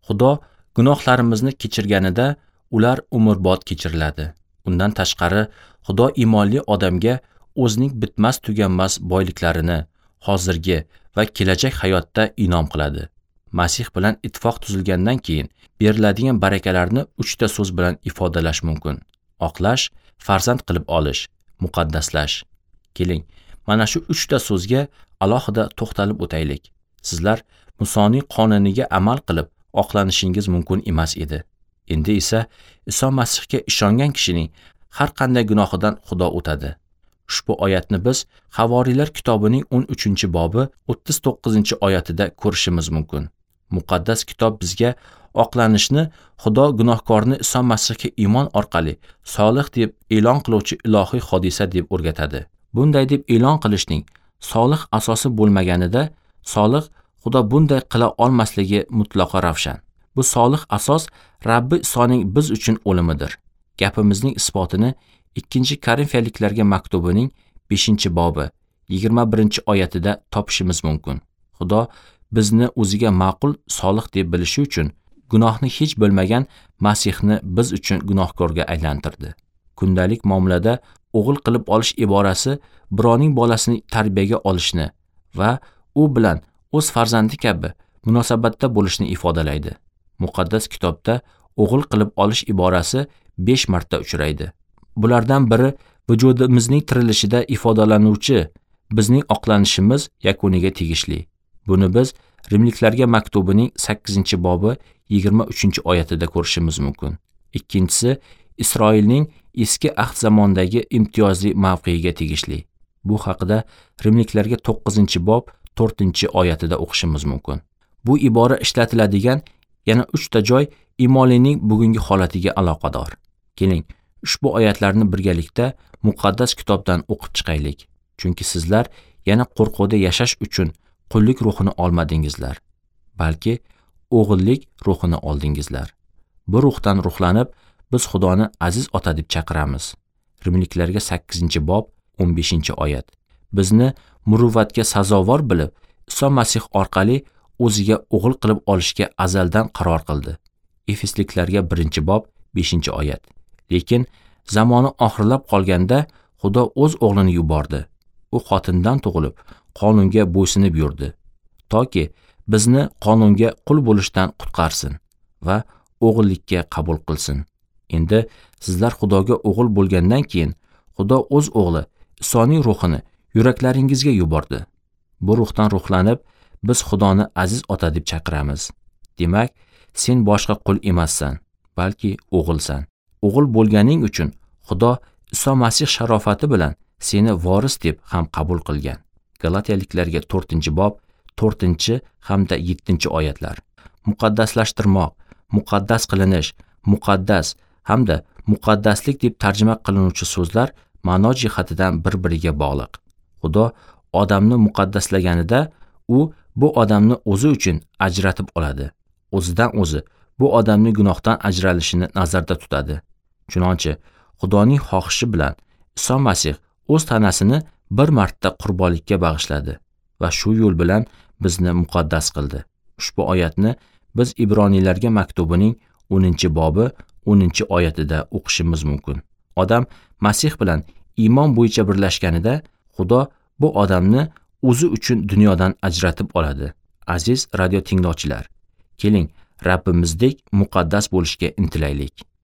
Xudo gunohlarimizni kechirganida ular umrbod kechiriladi. Undan tashqari, Xudo iymonli odamga o'zining bitmas tuganmas boyliklarini hozirgi va kelajak hayotda inom qiladi. Masih bilan ittifoq tuzilgandan keyin beriladigan barakalarni 3 ta so'z bilan ifodalash mumkin. Oqlash, farzand qilib olish, muqaddaslash. Keling, mana shu 3 ta so'zga alohida to'xtalib o'taylik. Sizlar Musoning qonuniga amal qilib oqlanishingiz mumkin emas edi. Endi esa Iso Masihga ishongan kishining har qanday gunohidan Xudo o'tadi. Ushbu oyatni biz Havoriylar kitobining 13-bobi 39-oyatida ko'rishimiz mumkin. Muqaddas kitob bizga oqlanishni Xudo gunohkorni Iso Masihga iymon orqali solih deb e'lon qiluvchi ilohiy hodisa deb o'rgatadi. Bunday deb e'lon qilishning solih asosi bo'lmaganida, solih Xudo bunday qila olmasligi mutlaqo ravshan. Bu solih asos Rabbi Isoning biz uchun o'limidir. Gapimizning isbotini 2-Korinfiyaliklarga maktubining 5-bobi 21-oyatida topishimiz mumkin. Xudo bizni o'ziga ma'qul solih deb bilishi uchun gunohni hech bo'lmagan Masihni biz uchun gunohkorga aylantirdi. Kundalik muomalada o'g'il qilib olish iborasi birovning bolasini tarbiyaga olishni va u bilan o'z farzandi kabi munosabatda bo'lishni ifodalaydi. Muqaddas kitobda o'g'il qilib olish iborasi 5 marta uchraydi. Bulardan biri vujudimizning tirilishida ifodalanuvchi bizning oqlanishimiz yakuniga tegishli. Buni biz Rimliklarga maktubining 8-bobi 23-oyatida ko'rishimiz mumkin. Ikkinchisi Isroilning eski ahd zamondagi imtiyozli mavqeiga tegishli. Bu haqida Rimliklarga 9-bob 4-oyatida o'qishimiz mumkin. Bu ibora ishlatiladigan yana 3 ta joy iymonlining bugungi holatiga aloqador. Keling, ushbu oyatlarni birgalikda muqaddas kitobdan o'qib chiqaylik. Chunki sizlar yana qo'rquvda yashash uchun qullik ruhini olmadingizlar, balki o'g'illik ruhini oldingizlar. Bu ruhdan ruhlanib, biz Xudoni aziz ota deb chaqiramiz. Rimliklarga 8-bob 15-oyat. Bizni muruvvatga sazovor bilib, Iso Masih orqali o'ziga o'g'il qilib olishga azaldan qaror qildi. Efesliklarga 1-bob 5-oyat. Lekin zamoni oxirlab qolganda Xudo o'z o'g'lini yubordi. U xotindan tug'ilib, qonunga bo'ysunib yurdi, toki bizni qonunga qul bo'lishdan qutqarsin va o'g'illikka qabul qilsin. Endi sizlar Xudoga o'g'il bo'lgandan keyin Xudo o'z o'g'li Isoning ruhini yuraklaringizga yubordi. Bu ruhdan ruhlanib, biz Xudoni aziz ota deb chaqiramiz. Demak, sen boshqa qul emassan, balki o'g'ilsan. O'g'il bo'lganing uchun Xudo Iso Masih sharofati bilan seni voris deb ham qabul qilgan. Galatiyaliklarga 4-bob 4 hamda 7-oyatlar. Muqaddaslashtirmoq, muqaddas qilinish, muqaddas hamda muqaddaslik deb tarjima qilinuvchi so'zlar ma'no jihatidan bir-biriga bog'liq. Xudo odamni muqaddaslaganida u bu odamni o'zi uchun ajratib oladi. O'zidan o'zi bu odamning gunohdan ajralishini nazarda tutadi. Chunonchi Xudoning xohishi bilan Iso Masih o'z tanasini bir marta qurbonlikka bag'ishladi va shu yo'l bilan bizni muqaddas qildi. Ushbu oyatni biz Ibroniylarga maktubining 10-bobi 10-oyatida o'qishimiz mumkin. Odam Masih bilan iymon bo'yicha birlashganida Xudo bu odamni o'zi uchun dunyodan ajratib oladi. Aziz radio tinglovchilar, keling Rabbimizdek muqaddas bo'lishga intilaylik.